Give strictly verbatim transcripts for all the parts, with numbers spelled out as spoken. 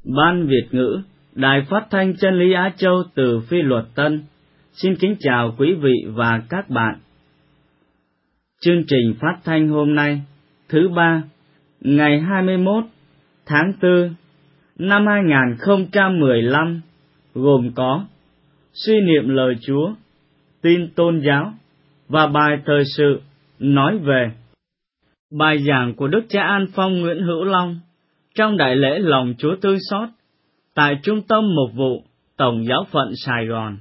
Ban Việt ngữ, Đài Phát thanh Chân lý Á Châu từ Phi Luật Tân, xin kính chào quý vị và các bạn. Chương trình phát thanh hôm nay, thứ ba, ngày hai mươi mốt tháng tư năm hai nghìn không trăm mười lăm, gồm có suy niệm lời Chúa, tin tôn giáo và bài thời sự nói về bài giảng của Đức cha An Phong Nguyễn Hữu Long trong đại lễ Lòng Chúa Tươi Xót tại Trung tâm Mục vụ Tổng giáo phận Sài Gòn.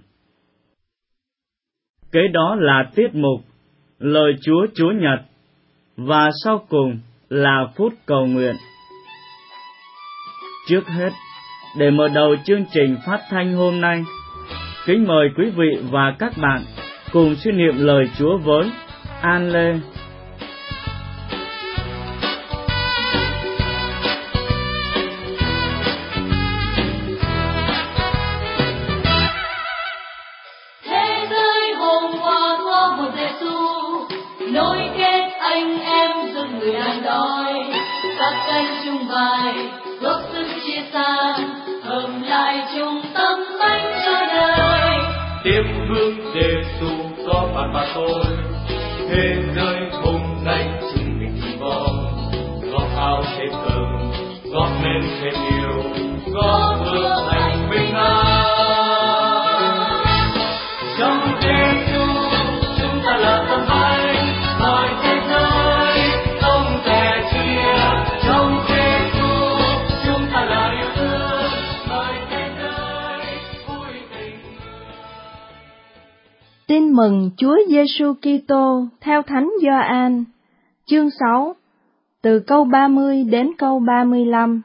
Kế đó là tiết mục Lời Chúa Chúa Nhật, và sau cùng là phút cầu nguyện. Trước hết, để mở đầu chương trình phát thanh hôm nay, kính mời quý vị và các bạn cùng suy niệm lời Chúa với An Lê. Góp sức chia san, hợp lại chung tâm bánh cho đời. Tiếp bước Giêsu có bạn và tôi, thế giới hôm nay chúng mình chỉ mong góp áo thêm cơm, góp men thêm yêu, góp hương thành bình an. Trong Giêsu chúng ta là tấm bánh, mọi thế giới không thể chia. Trong Tin mừng Chúa Giêsu Kitô theo Thánh Gioan, chương sáu, từ câu ba mươi đến câu ba mươi lăm.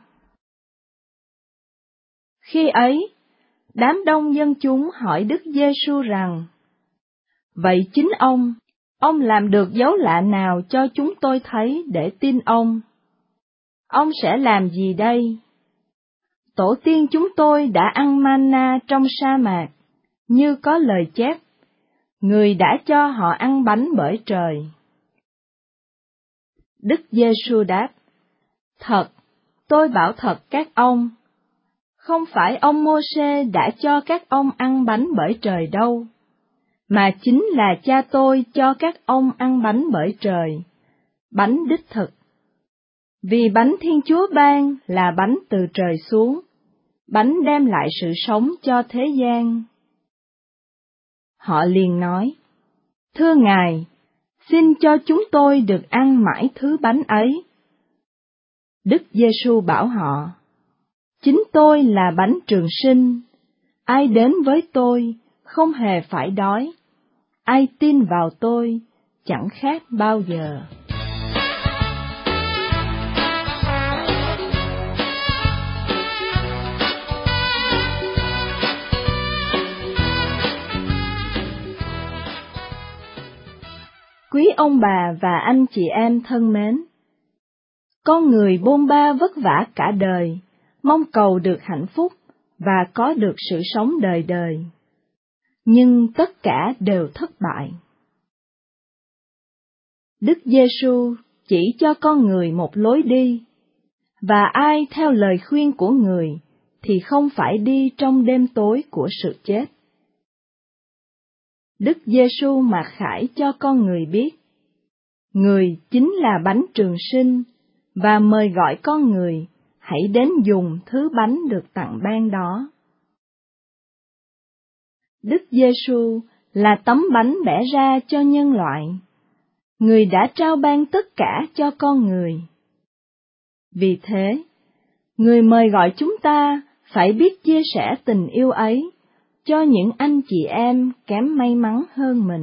Khi ấy, đám đông dân chúng hỏi Đức Giêsu rằng: Vậy chính ông, ông làm được dấu lạ nào cho chúng tôi thấy để tin ông? Ông sẽ làm gì đây? Tổ tiên chúng tôi đã ăn manna trong sa mạc, như có lời chép: Người đã cho họ ăn bánh bởi trời. Đức Giêsu đáp: Thật, tôi bảo thật các ông, không phải ông Mô-sê đã cho các ông ăn bánh bởi trời đâu, mà chính là cha tôi cho các ông ăn bánh bởi trời, bánh đích thực. Vì bánh Thiên Chúa ban là bánh từ trời xuống, bánh đem lại sự sống cho thế gian. Họ liền nói: Thưa Ngài, xin cho chúng tôi được ăn mãi thứ bánh ấy. Đức Giêsu bảo họ: Chính tôi là bánh trường sinh, ai đến với tôi không hề phải đói, ai tin vào tôi chẳng khát bao giờ. Quý ông bà và anh chị em thân mến, con người bôn ba vất vả cả đời, mong cầu được hạnh phúc và có được sự sống đời đời. Nhưng tất cả đều thất bại. Đức Giêsu chỉ cho con người một lối đi, và ai theo lời khuyên của người thì không phải đi trong đêm tối của sự chết. Đức Giêsu mặc khải cho con người biết, người chính là bánh trường sinh, và mời gọi con người hãy đến dùng thứ bánh được tặng ban đó. Đức Giêsu là tấm bánh bẻ ra cho nhân loại, người đã trao ban tất cả cho con người. Vì thế, người mời gọi chúng ta phải biết chia sẻ tình yêu ấy cho những anh chị em kém may mắn hơn mình.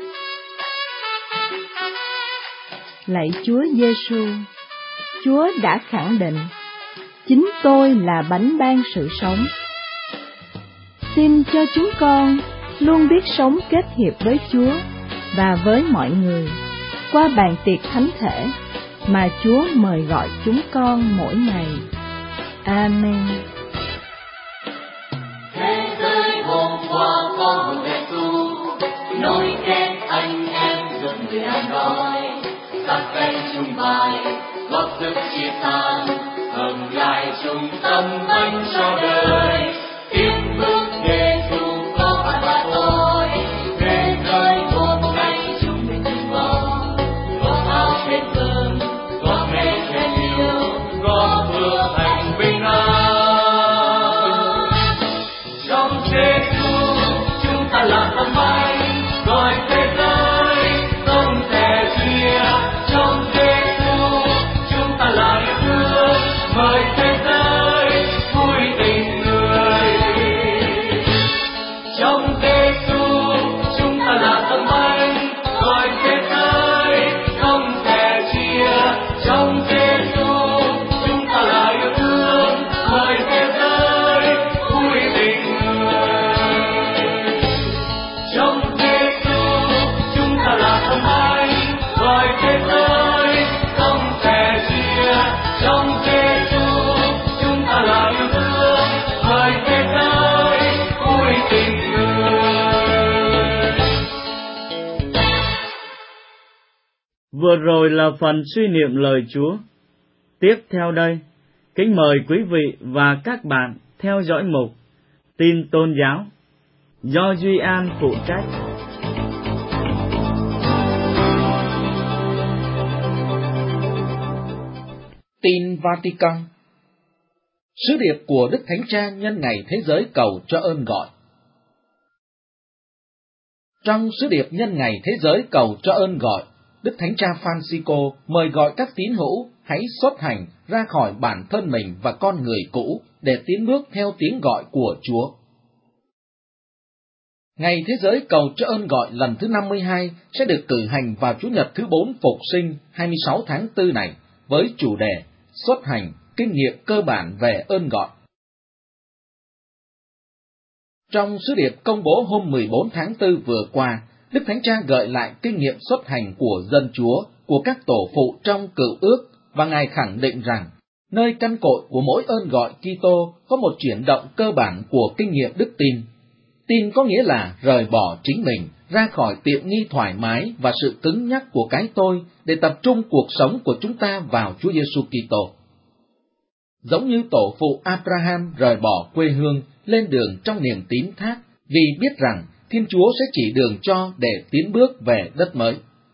Lạy Chúa Giêsu, Chúa đã khẳng định, chính tôi là bánh ban sự sống. Xin cho chúng con luôn biết sống kết hiệp với Chúa và với mọi người qua bàn tiệc thánh thể mà Chúa mời gọi chúng con mỗi ngày. Amen. Thế giới hôm qua có một Giêsu, nối kết anh em giúp người ăn đói, sát cánh chung vai, góp sức chia san, hợp lại trung tâm thánh cho đời. Tiếp bước Giêsu có bạn và tôi, thế giới hôm nay chúng mình cùng mong. Có áo hết cơm, có hết hết yêu, có phước hạnh bình an. Trong Giêsu chúng ta là tấm bánh, gọi thế giới không thể chia. Trong Giêsu chúng ta là yêu thương, mời thế giới vui tình người. Trong Giêsu chúng ta là tấm bánh, gọi thế giới không thể chia. Trong Giêsu chúng ta là yêu thương, mời thế giới vui tình người. Trong Giêsu chúng ta là tấm bánh, gọi thế giới không thể chia. Trong Giêsu chúng ta là yêu thương, mời thế giới vui tình người. Vừa rồi là phần suy niệm lời Chúa. Tiếp theo đây, kính mời quý vị và các bạn theo dõi mục Tin Tôn Giáo do Duy An phụ trách. Tin Vatican. Sứ điệp của Đức Thánh Cha nhân ngày Thế giới cầu cho ơn gọi. Trong sứ điệp nhân ngày Thế giới cầu cho ơn gọi, Đức Thánh Cha Francisco mời gọi các tín hữu hãy xuất hành ra khỏi bản thân mình và con người cũ để tiến bước theo tiếng gọi của Chúa. Ngày Thế giới cầu cho ơn gọi lần thứ năm mươi hai sẽ được cử hành vào Chủ nhật thứ bốn Phục sinh hai mươi sáu tháng tư này với chủ đề Xuất hành, kinh nghiệm cơ bản về ơn gọi. Trong sứ điệp công bố hôm mười bốn tháng tư vừa qua, Đức Thánh Cha gợi lại kinh nghiệm xuất hành của dân Chúa, của các tổ phụ trong Cựu Ước, và Ngài khẳng định rằng, nơi căn cội của mỗi ơn gọi Kitô có một chuyển động cơ bản của kinh nghiệm đức tin. Tin có nghĩa là rời bỏ chính mình, ra khỏi tiện nghi thoải mái và sự cứng nhắc của cái tôi để tập trung cuộc sống của chúng ta vào Chúa Giêsu Kitô. Giống như tổ phụ Abraham rời bỏ quê hương lên đường trong niềm tín thác vì biết rằng Thiên Chúa sẽ chỉ đường cho để tiến bước về đất mới.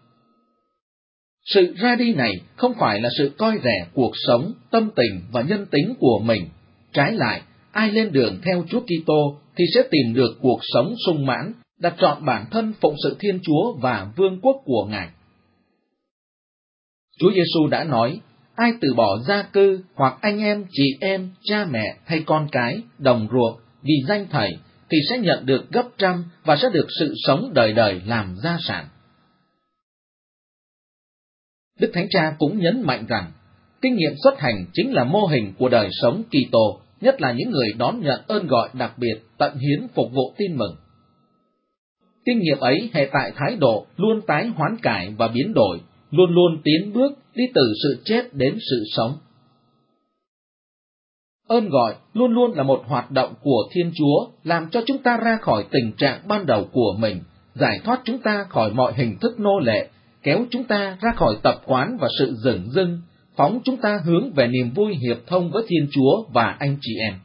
Sự ra đi này không phải là sự coi rẻ cuộc sống, tâm tình và nhân tính của mình. Trái lại, ai lên đường theo Chúa Kitô thì sẽ tìm được cuộc sống sung mãn, đặt trọn bản thân phụng sự Thiên Chúa và vương quốc của Ngài. Chúa Giêsu đã nói, ai từ bỏ gia cư hoặc anh em, chị em, cha mẹ hay con cái, đồng ruộng vì danh Thầy thì sẽ nhận được gấp trăm và sẽ được sự sống đời đời làm gia sản. Đức Thánh Cha cũng nhấn mạnh rằng, kinh nghiệm xuất hành chính là mô hình của đời sống Kitô, nhất là những người đón nhận ơn gọi đặc biệt tận hiến phục vụ tin mừng. Kinh nghiệm ấy hệ tại thái độ luôn tái hoán cải và biến đổi, luôn luôn tiến bước đi từ sự chết đến sự sống. Ơn gọi luôn luôn là một hoạt động của Thiên Chúa, làm cho chúng ta ra khỏi tình trạng ban đầu của mình, giải thoát chúng ta khỏi mọi hình thức nô lệ, kéo chúng ta ra khỏi tập quán và sự dửng dưng, phóng chúng ta hướng về niềm vui hiệp thông với Thiên Chúa và anh chị em.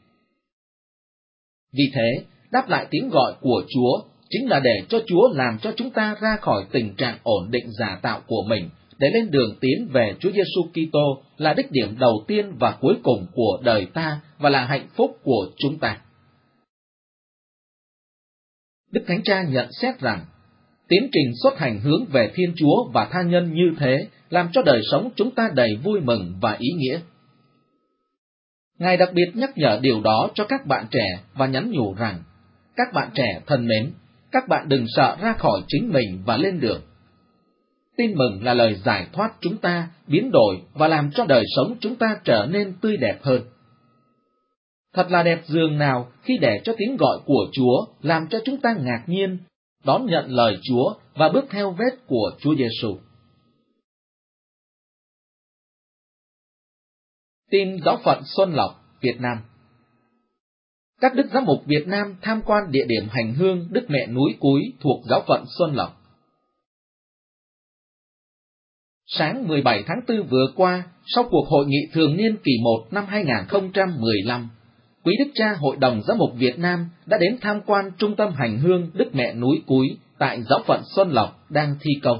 Vì thế, đáp lại tiếng gọi của Chúa chính là để cho Chúa làm cho chúng ta ra khỏi tình trạng ổn định giả tạo của mình, để lên đường tiến về Chúa Giêsu Kitô là đích điểm đầu tiên và cuối cùng của đời ta và là hạnh phúc của chúng ta. Đức Thánh Cha nhận xét rằng, tiến trình xuất hành hướng về Thiên Chúa và tha nhân như thế làm cho đời sống chúng ta đầy vui mừng và ý nghĩa. Ngài đặc biệt nhắc nhở điều đó cho các bạn trẻ và nhắn nhủ rằng, các bạn trẻ thân mến, các bạn đừng sợ ra khỏi chính mình và lên đường. Tin mừng là lời giải thoát chúng ta, biến đổi và làm cho đời sống chúng ta trở nên tươi đẹp hơn. Thật là đẹp dường nào khi để cho tiếng gọi của Chúa làm cho chúng ta ngạc nhiên, đón nhận lời Chúa và bước theo vết của Chúa Giêsu. Tin Giáo phận Xuân Lộc, Việt Nam. Các đức giám mục Việt Nam tham quan địa điểm hành hương Đức Mẹ Núi Cúi thuộc Giáo phận Xuân Lộc. Sáng mười bảy tháng tư vừa qua, sau cuộc hội nghị thường niên kỳ một năm hai nghìn không trăm mười lăm, Quý Đức Cha Hội đồng Giám mục Việt Nam đã đến tham quan Trung tâm Hành hương Đức Mẹ Núi Cúi tại giáo phận Xuân Lộc đang thi công.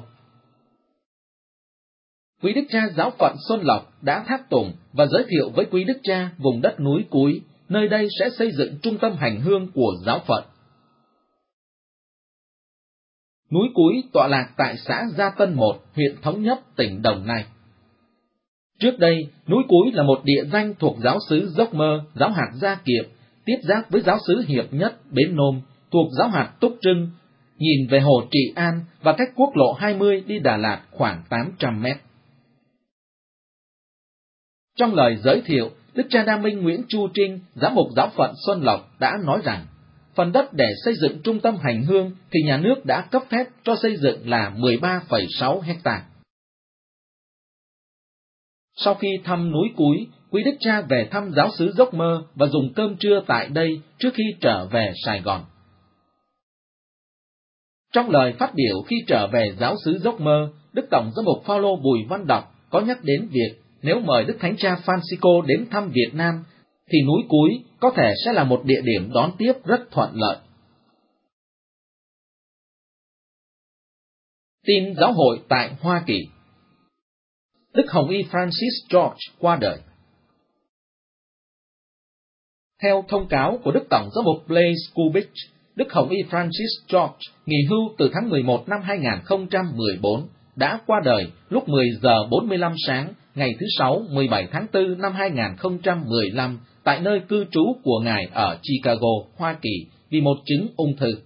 Quý Đức Cha giáo phận Xuân Lộc đã tháp tùng và giới thiệu với Quý Đức Cha vùng đất núi Cúi, nơi đây sẽ xây dựng trung tâm hành hương của giáo phận. Núi Cúi tọa lạc tại xã Gia Tân một, huyện Thống Nhất, tỉnh Đồng Nai. Trước đây, núi Cúi là một địa danh thuộc giáo xứ Dốc Mơ, giáo hạt Gia Kiệm, tiếp giáp với giáo xứ Hiệp Nhất, Bến Nôm, thuộc giáo hạt Túc Trưng, nhìn về hồ Trị An và cách quốc lộ hai mươi đi Đà Lạt khoảng tám trăm mét. Trong lời giới thiệu, Đức Cha Đa Minh Nguyễn Chu Trinh, giám mục giáo phận Xuân Lộc đã nói rằng, phần đất để xây dựng trung tâm hành hương thì nhà nước đã cấp phép cho xây dựng là mười ba phẩy sáu héc-ta. Sau khi thăm núi Cúi, Quý Đức Cha về thăm giáo xứ Dốc Mơ và dùng cơm trưa tại đây trước khi trở về Sài Gòn. Trong lời phát biểu khi trở về giáo xứ Dốc Mơ, Đức Tổng giám mục Phao-lô Bùi Văn Đọc có nhắc đến việc nếu mời Đức Thánh Cha Francisco đến thăm Việt Nam, thì núi Cúi có thể sẽ là một địa điểm đón tiếp rất thuận lợi. Tin giáo hội tại Hoa Kỳ. Đức Hồng Y Francis George qua đời. Theo thông cáo của Đức Tổng giám mục Blaise Kubik, Đức Hồng Y Francis George nghỉ hưu từ tháng mười một năm hai nghìn không trăm mười bốn, đã qua đời lúc mười giờ bốn mươi lăm sáng, ngày thứ Sáu, mười bảy tháng tư năm hai nghìn không trăm mười lăm, tại nơi cư trú của Ngài ở Chicago, Hoa Kỳ, vì một chứng ung thư.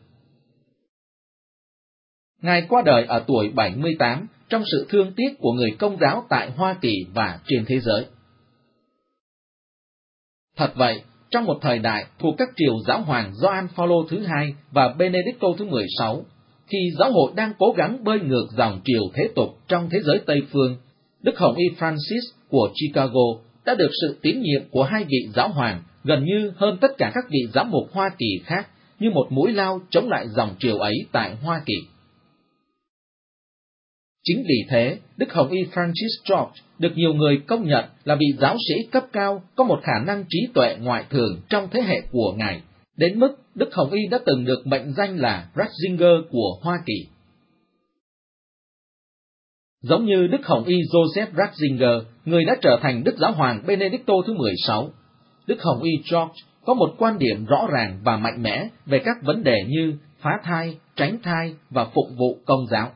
Ngài qua đời ở tuổi bảy mươi tám, trong sự thương tiếc của người Công giáo tại Hoa Kỳ và trên thế giới. Thật vậy, trong một thời đại thuộc các triều giáo hoàng Gioan Phaolô thứ hai và Benedicto thứ mười sáu, khi giáo hội đang cố gắng bơi ngược dòng triều thế tục trong thế giới Tây phương, Đức Hồng Y Francis của Chicago đã được sự tín nhiệm của hai vị giáo hoàng gần như hơn tất cả các vị giám mục Hoa Kỳ khác như một mũi lao chống lại dòng triều ấy tại Hoa Kỳ. Chính vì thế, Đức Hồng Y Francis George được nhiều người công nhận là vị giáo sĩ cấp cao có một khả năng trí tuệ ngoại thường trong thế hệ của Ngài, đến mức Đức Hồng Y đã từng được mệnh danh là Ratzinger của Hoa Kỳ. Giống như Đức Hồng Y Joseph Ratzinger, người đã trở thành Đức Giáo hoàng Benedicto thứ mười sáu, Đức Hồng Y George có một quan điểm rõ ràng và mạnh mẽ về các vấn đề như phá thai, tránh thai và phụng vụ Công giáo.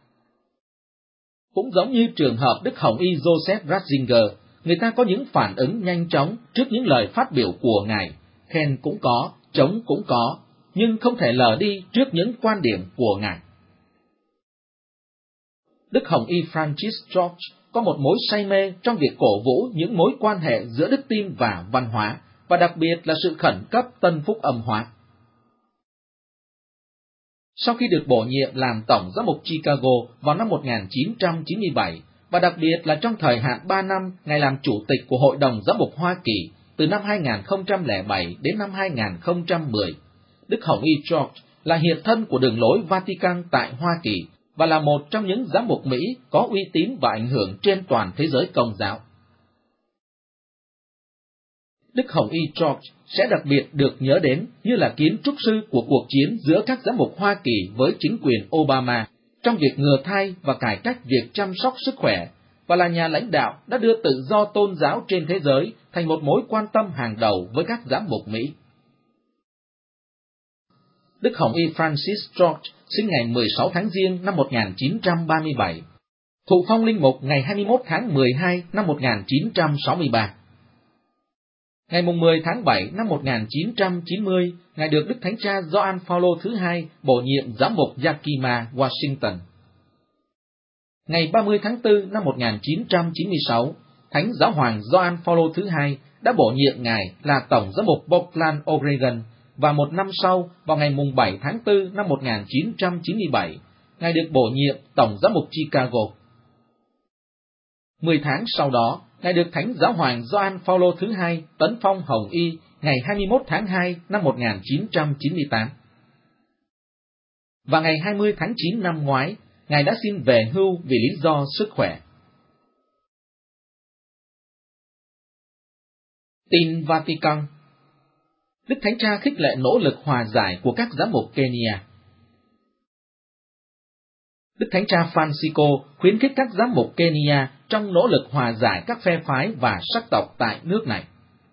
Cũng giống như trường hợp Đức Hồng Y Joseph Ratzinger, người ta có những phản ứng nhanh chóng trước những lời phát biểu của Ngài, khen cũng có, chống cũng có, nhưng không thể lờ đi trước những quan điểm của Ngài. Đức Hồng Y Francis George có một mối say mê trong việc cổ vũ những mối quan hệ giữa đức tin và văn hóa, và đặc biệt là sự khẩn cấp tân phúc âm hóa. Sau khi được bổ nhiệm làm Tổng giám mục Chicago vào năm một nghìn chín trăm chín mươi bảy, và đặc biệt là trong thời hạn ba năm Ngài làm Chủ tịch của Hội đồng Giám mục Hoa Kỳ từ năm hai nghìn không trăm lẻ bảy đến năm hai nghìn không trăm mười, Đức Hồng Y George là hiện thân của đường lối Vatican tại Hoa Kỳ và là một trong những giám mục Mỹ có uy tín và ảnh hưởng trên toàn thế giới Công giáo. Đức Hồng Y George sẽ đặc biệt được nhớ đến như là kiến trúc sư của cuộc chiến giữa các giám mục Hoa Kỳ với chính quyền Obama trong việc ngừa thai và cải cách việc chăm sóc sức khỏe, và là nhà lãnh đạo đã đưa tự do tôn giáo trên thế giới thành một mối quan tâm hàng đầu với các giám mục Mỹ. Đức Hồng Y Francis George sinh ngày mười sáu tháng Giêng năm một nghìn chín trăm ba mươi bảy, thụ phong linh mục ngày hai mươi mốt tháng mười hai năm một nghìn chín trăm sáu mươi ba. Ngày mười tháng bảy năm một nghìn chín trăm chín mươi, Ngài được Đức Thánh Cha Gioan Phaolô thứ hai bổ nhiệm giám mục Yakima, Washington. Ngày ba mươi tháng tư năm một nghìn chín trăm chín mươi sáu, Thánh Giáo hoàng Gioan Phaolô thứ hai đã bổ nhiệm Ngài là Tổng giám mục Portland, Oregon, và một năm sau, vào ngày bảy tháng tư năm một nghìn chín trăm chín mươi bảy, Ngài được bổ nhiệm Tổng giám mục Chicago. Mười tháng sau đó, Ngài được Thánh Giáo hoàng Gioan Phaolô thứ hai tấn phong Hồng Y ngày hai mươi mốt tháng hai năm một nghìn chín trăm chín mươi tám. Và ngày hai mươi tháng chín năm ngoái, Ngài đã xin về hưu vì lý do sức khỏe. Tin Vatican. Đức Thánh Cha khích lệ nỗ lực hòa giải của các giám mục Kenya. Đức Thánh Cha Francisco khuyến khích các giám mục Kenya trong nỗ lực hòa giải các phe phái và sắc tộc tại nước này.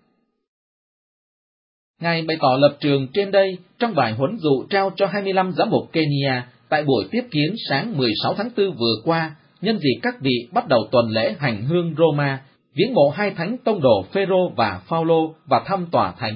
Ngài bày tỏ lập trường trên đây trong bài huấn dụ trao cho hai mươi lăm giám mục Kenya tại buổi tiếp kiến sáng mười sáu tháng tư vừa qua, nhân dịp các vị bắt đầu tuần lễ hành hương Roma, viếng mộ hai thánh tông đồ Phêrô và Phaolô và thăm tòa thánh.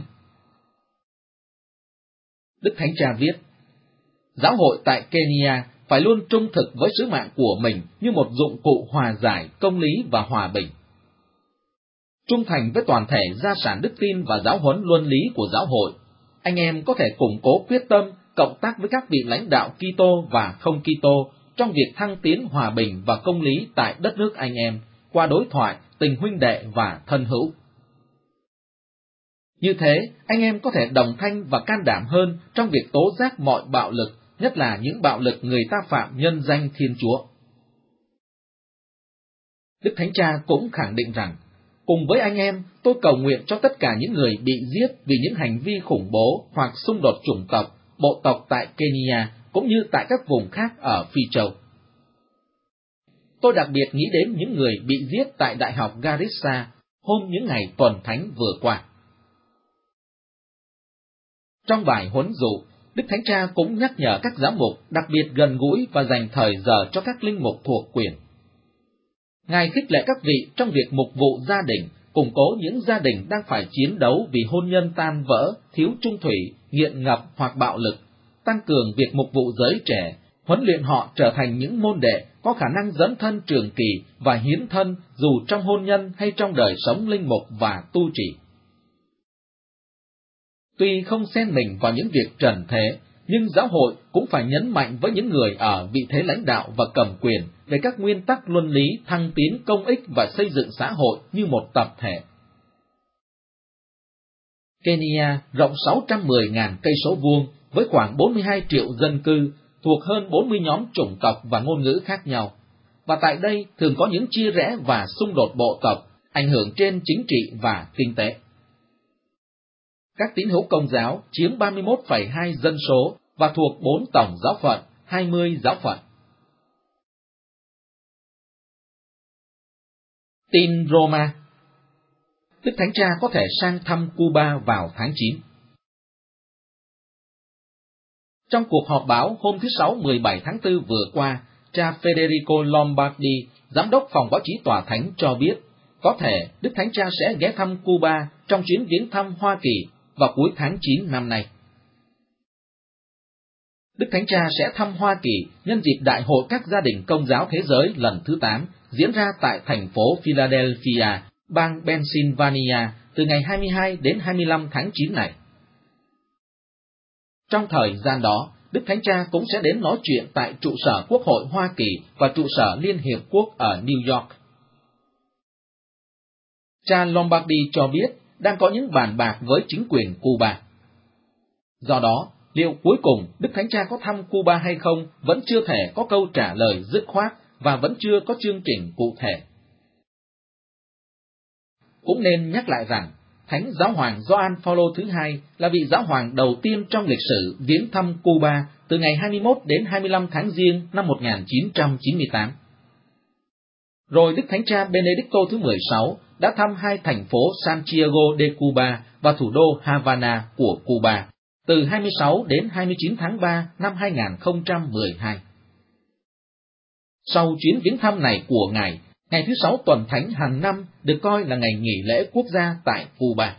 Đức Thánh Cha viết: Giáo hội tại Kenya phải luôn trung thực với sứ mạng của mình như một dụng cụ hòa giải, công lý và hòa bình. Trung thành với toàn thể gia sản đức tin và giáo huấn luân lý của giáo hội, anh em có thể củng cố quyết tâm cộng tác với các vị lãnh đạo Kitô và không Kitô trong việc thăng tiến hòa bình và công lý tại đất nước anh em qua đối thoại, tình huynh đệ và thân hữu. Như thế, anh em có thể đồng thanh và can đảm hơn trong việc tố giác mọi bạo lực, nhất là những bạo lực người ta phạm nhân danh Thiên Chúa. Đức Thánh Cha cũng khẳng định rằng, cùng với anh em, tôi cầu nguyện cho tất cả những người bị giết vì những hành vi khủng bố hoặc xung đột chủng tộc, bộ tộc tại Kenya, cũng như tại các vùng khác ở Phi Châu. Tôi đặc biệt nghĩ đến những người bị giết tại Đại học Garissa hôm những ngày tuần thánh vừa qua. Trong bài huấn dụ, Đức Thánh Cha cũng nhắc nhở các giám mục đặc biệt gần gũi và dành thời giờ cho các linh mục thuộc quyền. Ngài khích lệ các vị trong việc mục vụ gia đình, củng cố những gia đình đang phải chiến đấu vì hôn nhân tan vỡ, thiếu trung thủy, nghiện ngập hoặc bạo lực, tăng cường việc mục vụ giới trẻ, huấn luyện họ trở thành những môn đệ có khả năng dấn thân trường kỳ và hiến thân dù trong hôn nhân hay trong đời sống linh mục và tu trì. Tuy không xen mình vào những việc trần thế, nhưng giáo hội cũng phải nhấn mạnh với những người ở vị thế lãnh đạo và cầm quyền về các nguyên tắc luân lý thăng tiến công ích và xây dựng xã hội như một tập thể. Kenya rộng sáu trăm mười nghìn cây số vuông với khoảng bốn mươi hai triệu dân cư, thuộc hơn bốn mươi nhóm chủng tộc và ngôn ngữ khác nhau, và tại đây thường có những chia rẽ và xung đột bộ tộc, ảnh hưởng trên chính trị và kinh tế. Các tín hữu Công giáo chiếm ba mươi mốt phẩy hai dân số và thuộc bốn tổng giáo phận, hai mươi giáo phận. Tin Roma. Đức Thánh Cha có thể sang thăm Cuba vào tháng chín. Trong cuộc họp báo hôm thứ Sáu mười bảy tháng tư vừa qua, cha Federico Lombardi, giám đốc phòng báo chí tòa thánh cho biết, có thể Đức Thánh Cha sẽ ghé thăm Cuba trong chuyến viếng thăm Hoa Kỳ vào cuối tháng chín năm nay. Đức Thánh Cha sẽ thăm Hoa Kỳ nhân dịp Đại hội các gia đình Công giáo Thế giới lần thứ tám diễn ra tại thành phố Philadelphia, bang Pennsylvania từ ngày hai mươi hai đến hai mươi lăm tháng chín này. Trong thời gian đó, Đức Thánh Cha cũng sẽ đến nói chuyện tại trụ sở Quốc hội Hoa Kỳ và trụ sở Liên Hiệp Quốc ở New York. Cha Lombardi cho biết đang có những bàn bạc với chính quyền Cuba. Do đó, liệu cuối cùng Đức Thánh Cha có thăm Cuba hay không vẫn chưa thể có câu trả lời dứt khoát và vẫn chưa có chương trình cụ thể. Cũng nên nhắc lại rằng, Thánh Giáo hoàng Gioan Phaolô thứ hai là vị giáo hoàng đầu tiên trong lịch sử viếng thăm Cuba từ ngày hai mươi mốt đến hai mươi lăm tháng Giêng năm một nghìn chín trăm chín mươi tám. Rồi Đức Thánh Cha Benedicto thứ mười sáu đã thăm hai thành phố Santiago de Cuba và thủ đô Havana của Cuba từ hai mươi sáu đến hai mươi chín tháng ba năm hai nghìn không trăm mười hai. Sau chuyến viếng thăm này của Ngài, ngày thứ Sáu tuần thánh hàng năm được coi là ngày nghỉ lễ quốc gia tại Cuba.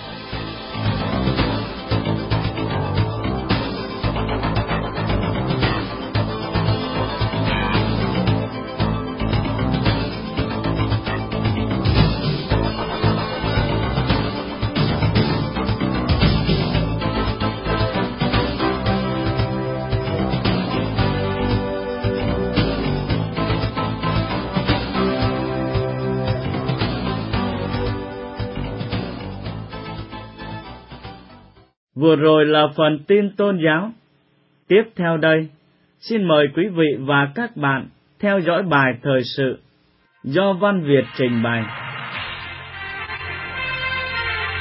Vừa rồi là phần tin tôn giáo. Tiếp theo đây, xin mời quý vị và các bạn theo dõi bài thời sự do Văn Việt trình bày.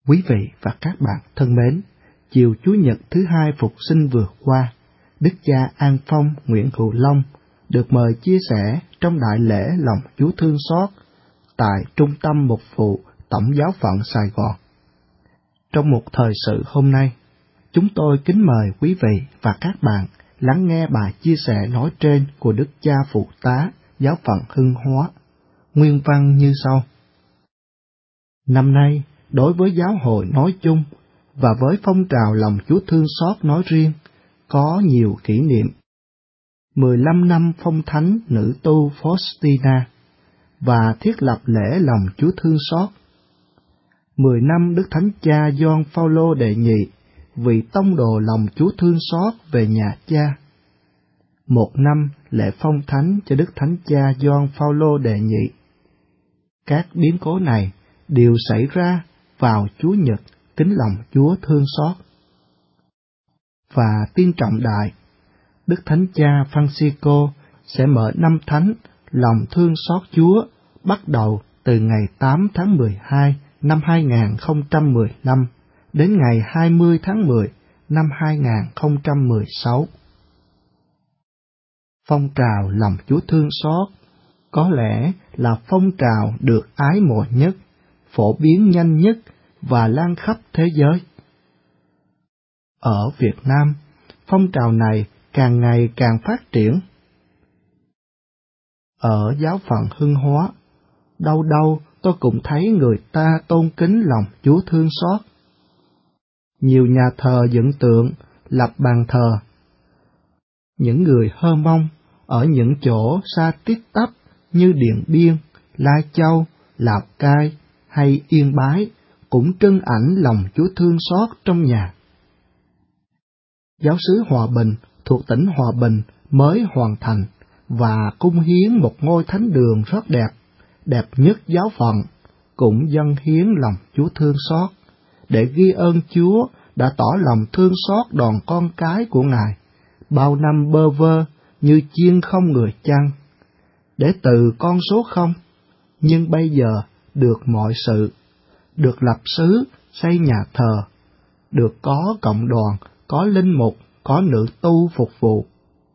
Quý vị và các bạn thân mến, chiều Chủ nhật thứ hai Phục sinh vừa qua, Đức cha An Phong Nguyễn Hữu Long được mời chia sẻ trong đại lễ lòng Chúa thương xót tại Trung tâm Mục vụ Tổng giáo phận Sài Gòn. Trong một thời sự hôm nay, chúng tôi kính mời quý vị và các bạn lắng nghe bài chia sẻ nói trên của Đức cha Phụ tá Giáo phận Hưng Hóa. Nguyên văn như sau. Năm nay, đối với giáo hội nói chung và với phong trào lòng Chúa thương xót nói riêng, có nhiều kỷ niệm. mười lăm năm phong thánh nữ tu Faustina và thiết lập lễ lòng Chúa thương xót. mười năm Đức Thánh Cha Gioan Phaolô đệ nhị vì tông đồ lòng Chúa thương xót về nhà cha. Một năm lễ phong thánh cho Đức Thánh Cha Gioan Phaolô đệ nhị. Các biến cố này đều xảy ra vào Chúa Nhật kính lòng Chúa thương xót. Và tin trọng đại, Đức Thánh Cha Francisco sẽ mở năm thánh lòng thương xót Chúa bắt đầu từ ngày tám tháng mười hai năm hai nghìn không trăm mười lăm đến ngày hai mươi tháng mười năm hai nghìn không trăm mười sáu. Phong trào lòng Chúa thương xót có lẽ là phong trào được ái mộ nhất, phổ biến nhanh nhất và lan khắp thế giới. Ở Việt Nam, phong trào này càng ngày càng phát triển. Ở giáo phận Hưng Hóa, đâu đâu tôi cũng thấy người ta tôn kính lòng Chúa thương xót. Nhiều nhà thờ dựng tượng, lập bàn thờ. Những người Hơ Mông ở những chỗ xa tít tắp như Điện Biên, Lai Châu, Lào Cai hay Yên Bái cũng trưng ảnh lòng Chúa thương xót trong nhà. Giáo xứ Hòa Bình thuộc tỉnh Hòa Bình mới hoàn thành và cung hiến một ngôi thánh đường rất đẹp, đẹp nhất giáo phận, cũng dâng hiến lòng Chúa thương xót, để ghi ơn Chúa đã tỏ lòng thương xót đoàn con cái của Ngài, bao năm bơ vơ như chiên không người chăn, để từ con số không, nhưng bây giờ được mọi sự, được lập xứ, xây nhà thờ, được có cộng đoàn, có linh mục, có nữ tu phục vụ.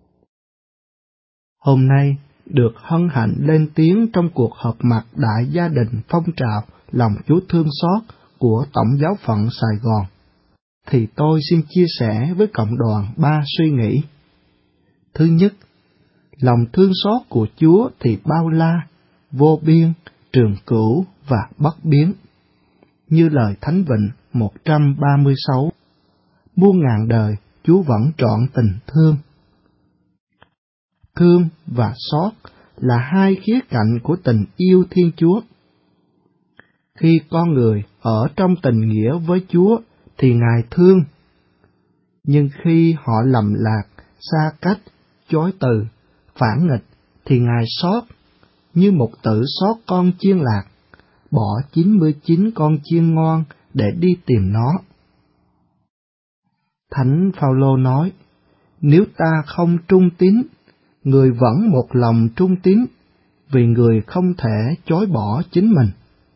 Hôm nay, được hân hạnh lên tiếng trong cuộc họp mặt đại gia đình phong trào lòng Chúa thương xót của Tổng giáo phận Sài Gòn, thì tôi xin chia sẻ với cộng đoàn ba suy nghĩ. Thứ nhất, lòng thương xót của Chúa thì bao la, vô biên, trường cửu và bất biến. Như lời Thánh Vịnh một trăm ba mươi sáu, muôn ngàn đời Chúa vẫn trọn tình thương. Thương và xót là hai khía cạnh của tình yêu Thiên Chúa. Khi con người ở trong tình nghĩa với Chúa thì Ngài thương, nhưng khi họ lầm lạc, xa cách, chối từ, phản nghịch thì Ngài xót, như một tử xót con chiên lạc, bỏ chín mươi chín con chiên ngon để đi tìm nó. Thánh Phaolô nói, nếu ta không trung tín, người vẫn một lòng trung tín, vì người không thể chối bỏ chính mình.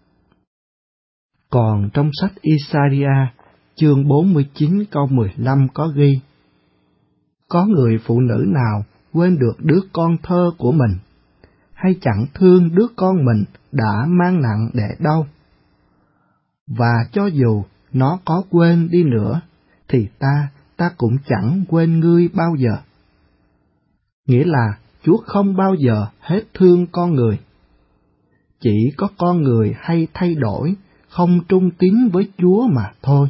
Còn trong sách Isaiah, chương bốn mươi chín câu mười lăm có ghi, có người phụ nữ nào quên được đứa con thơ của mình, hay chẳng thương đứa con mình đã mang nặng đẻ đau? Và cho dù nó có quên đi nữa, thì ta, ta cũng chẳng quên ngươi bao giờ. Nghĩa là Chúa không bao giờ hết thương con người. Chỉ có con người hay thay đổi, không trung tín với Chúa mà thôi.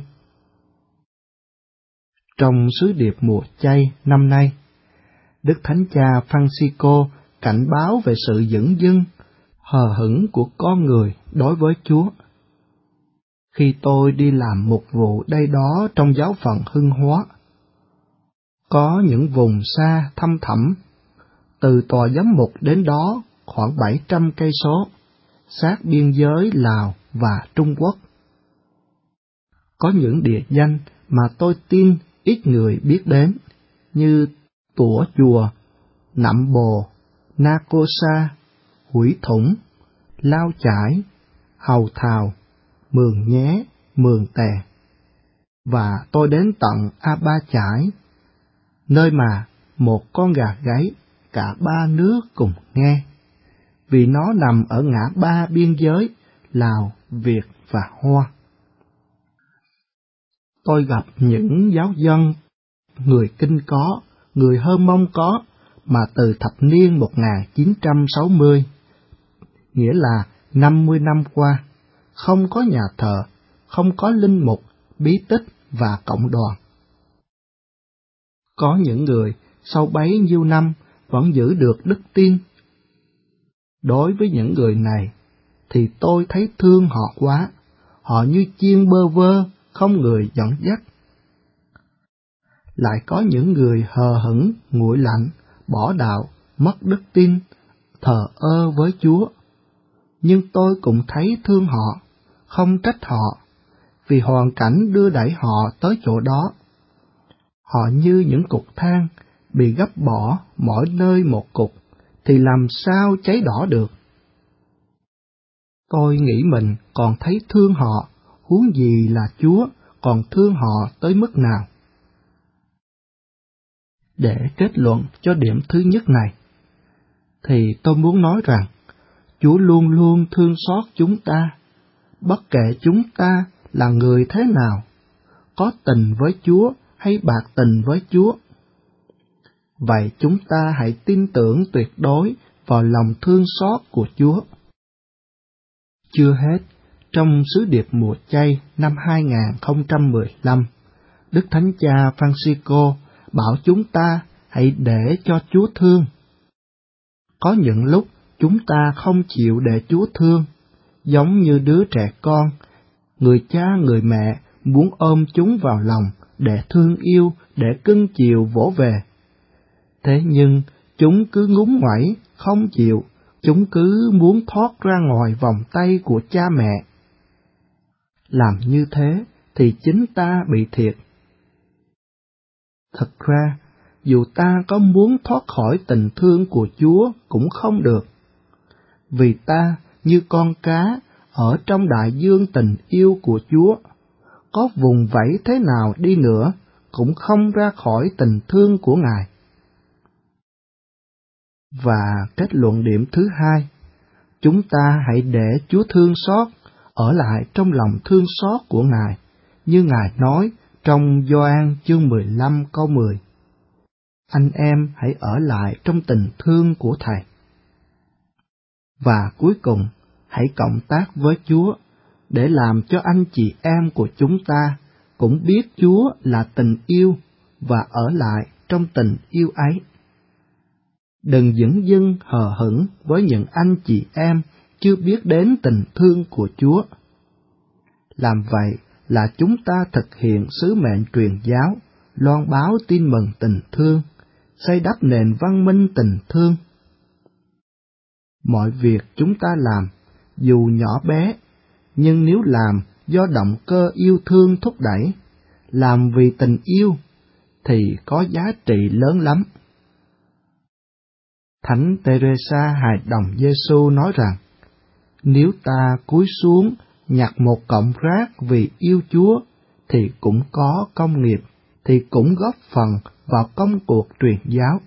Trong sứ điệp mùa chay năm nay, Đức Thánh Cha Francisco cảnh báo về sự dửng dưng, hờ hững của con người đối với Chúa. Khi tôi đi làm mục vụ đây đó trong giáo phận Hưng Hóa, có những vùng xa thăm thẳm, từ tòa giám mục đến đó khoảng bảy trăm cây số, sát biên giới Lào và Trung Quốc. Có những địa danh mà tôi tin ít người biết đến, như Tủa Chùa, Nậm Bồ, Na Cô Sa, Hủy Thủng, Lao Chải, Hầu Thào, Mường Nhé, Mường Tè, và tôi đến tận A Ba Chải, nơi mà một con gà gáy cả ba nước cùng nghe, vì nó nằm ở ngã ba biên giới Lào, Việt và Hoa. Tôi gặp những giáo dân, người Kinh có, người Hơ Mông có, mà từ thập niên một nghìn chín trăm sáu mươi, nghĩa là năm mươi năm qua, không có nhà thờ, không có linh mục, bí tích và cộng đoàn. Có những người sau bấy nhiêu năm vẫn giữ được đức tin. Đối với những người này, thì tôi thấy thương họ quá, họ như chiên bơ vơ, không người dẫn dắt. Lại có những người hờ hững, nguội lạnh, bỏ đạo, mất đức tin, thờ ơ với Chúa. Nhưng tôi cũng thấy thương họ, không trách họ, vì hoàn cảnh đưa đẩy họ tới chỗ đó. Họ như những cục than, bị gấp bỏ mỗi nơi một cục, thì làm sao cháy đỏ được. Tôi nghĩ mình còn thấy thương họ, huống gì là Chúa còn thương họ tới mức nào. Để kết luận cho điểm thứ nhất này, thì tôi muốn nói rằng, Chúa luôn luôn thương xót chúng ta, bất kể chúng ta là người thế nào, có tình với Chúa hay bạc tình với Chúa. Vậy chúng ta hãy tin tưởng tuyệt đối vào lòng thương xót của Chúa. Chưa hết, trong sứ điệp mùa chay năm hai nghìn không trăm mười lăm, Đức Thánh Cha Francisco bảo chúng ta hãy để cho Chúa thương. Có những lúc chúng ta không chịu để Chúa thương, giống như đứa trẻ con, người cha người mẹ muốn ôm chúng vào lòng để thương yêu, để cưng chiều vỗ về. Thế nhưng chúng cứ ngúng nguẩy, không chịu, chúng cứ muốn thoát ra ngoài vòng tay của cha mẹ. Làm như thế thì chính ta bị thiệt. Thật ra, dù ta có muốn thoát khỏi tình thương của Chúa cũng không được, vì ta như con cá ở trong đại dương tình yêu của Chúa, có vùng vẫy thế nào đi nữa cũng không ra khỏi tình thương của Ngài. Và kết luận điểm thứ hai, chúng ta hãy để Chúa thương xót ở lại trong lòng thương xót của Ngài, như Ngài nói trong Gioan chương mười lăm câu mười. Anh em hãy ở lại trong tình thương của Thầy. Và cuối cùng, hãy cộng tác với Chúa để làm cho anh chị em của chúng ta cũng biết Chúa là tình yêu và ở lại trong tình yêu ấy. Đừng dửng dưng hờ hững với những anh chị em chưa biết đến tình thương của Chúa. Làm vậy là chúng ta thực hiện sứ mệnh truyền giáo, loan báo tin mừng tình thương, xây đắp nền văn minh tình thương. Mọi việc chúng ta làm, dù nhỏ bé, nhưng nếu làm do động cơ yêu thương thúc đẩy, làm vì tình yêu, thì có giá trị lớn lắm. Thánh Teresa hài đồng Giêsu nói rằng, nếu ta cúi xuống nhặt một cọng rác vì yêu Chúa, thì cũng có công nghiệp, thì cũng góp phần vào công cuộc truyền giáo.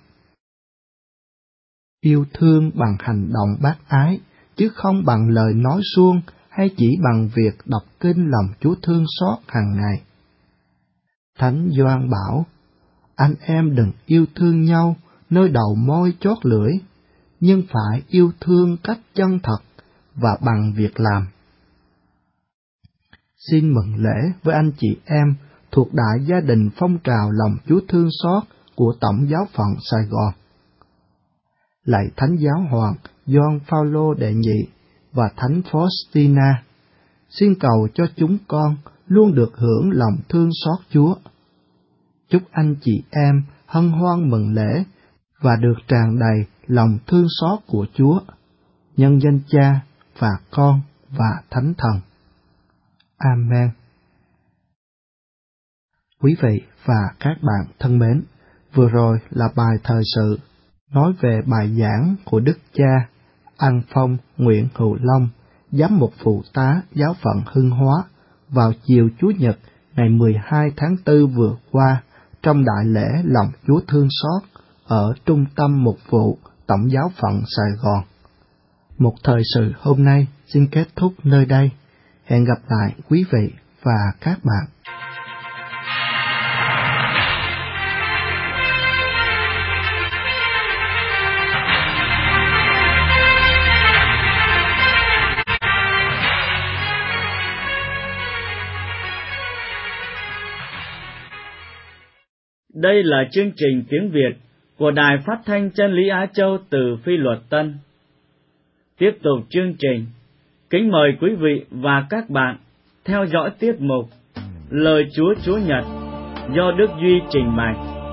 Yêu thương bằng hành động bác ái, chứ không bằng lời nói suông hay chỉ bằng việc đọc kinh lòng Chúa thương xót hàng ngày. Thánh Gioan bảo, anh em đừng yêu thương nhau nơi đầu môi chót lưỡi, nhưng phải yêu thương cách chân thật và bằng việc làm. Xin mừng lễ với anh chị em thuộc đại gia đình phong trào lòng Chúa thương xót của Tổng giáo phận Sài Gòn. Lạy Thánh Giáo Hoàng Gioan Phaolô đệ nhị và Thánh Faustina, xin cầu cho chúng con luôn được hưởng lòng thương xót Chúa. Chúc anh chị em hân hoan mừng lễ và được tràn đầy lòng thương xót của Chúa, nhân danh Cha và Con và Thánh Thần. Amen. Quý vị và các bạn thân mến, vừa rồi là bài thời sự nói về bài giảng của Đức Cha An Phong Nguyễn Hữu Long, giám mục phụ tá giáo phận Hưng Hóa vào chiều Chủ nhật ngày mười hai tháng tư vừa qua trong đại lễ lòng Chúa thương xót ở Trung tâm Mục vụ Tổng giáo phận Sài Gòn. Một thời sự hôm nay xin kết thúc nơi đây. Hẹn gặp lại quý vị và các bạn. Đây là chương trình tiếng Việt của Đài Phát thanh Chân lý Á Châu từ Phi Luật Tân. Tiếp tục chương trình, kính mời quý vị và các bạn theo dõi tiết mục Lời Chúa Chúa Nhật do Đức Duy trình bày.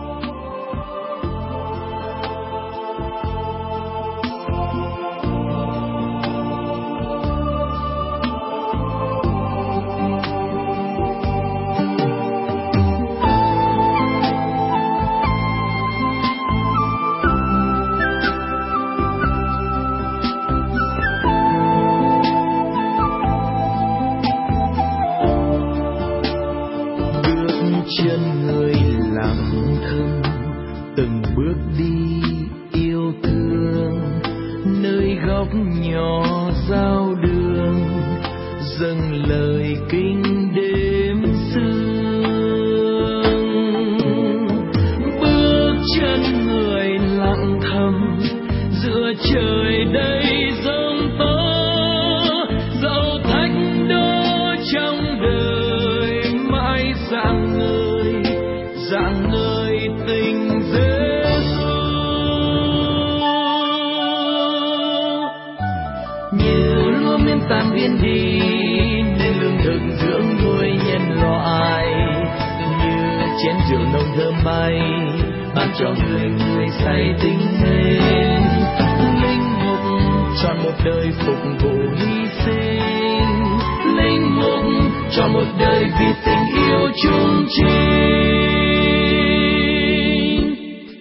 Tan biến đi nên lương thực dưỡng nuôi nhân loại, như chén rượu nồng thơm bay ban cho người người say tính mến. Linh mục chọn một đời phục vụ hy sinh, linh mục chọn một đời vì tình yêu chung chính.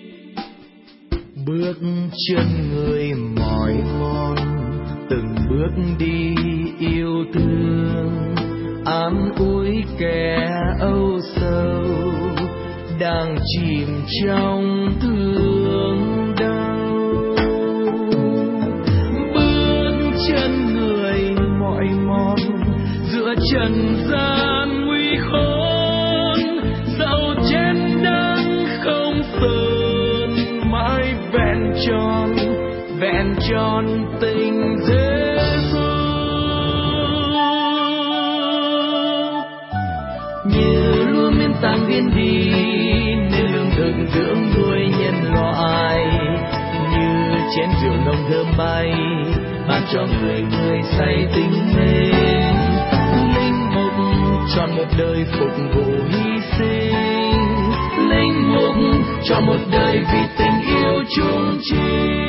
Bước chân người mỏi mòn từng bước đi yêu thương, an ủi kẻ âu sầu đang chìm trong thương đau. Bước chân người mỏi mòn giữa trần gian nguy khốn, dẫu chén đắng không sơn mãi vẹn tròn vẹn tròn tình Giêsu. Như lúa miên tàn biến đi nên lương thực dưỡng nuôi nhân loại, như chén rượu nồng thơm bay ban cho người người say tính mến. Linh mục chọn một đời phục vụ hy sinh, linh mục chọn một đời vì tình yêu chung chính.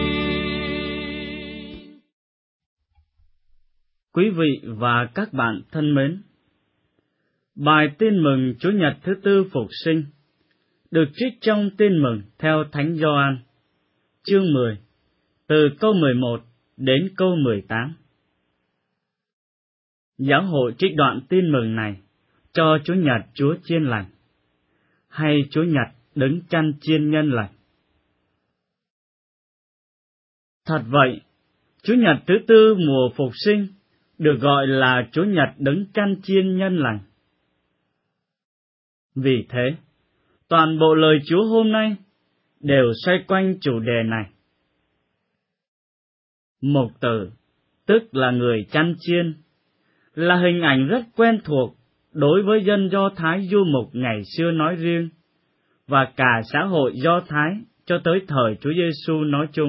Quý vị và các bạn thân mến, bài tin mừng Chúa Nhật thứ tư Phục sinh được trích trong tin mừng theo Thánh Gioan, chương mười, từ câu mười một đến câu mười tám. Giáo hội trích đoạn tin mừng này cho Chúa Nhật Chúa Chiên Lành, hay Chúa Nhật Đấng Chăn Chiên Nhân Lành. Thật vậy, Chúa Nhật thứ tư mùa Phục sinh được gọi là Chúa Nhật Đấng Chăn Chiên Nhân Lành. Vì thế, toàn bộ lời Chúa hôm nay đều xoay quanh chủ đề này. Mục tử, tức là người chăn chiên, là hình ảnh rất quen thuộc đối với dân Do Thái du mục ngày xưa nói riêng, và cả xã hội Do Thái cho tới thời Chúa Giêsu nói chung.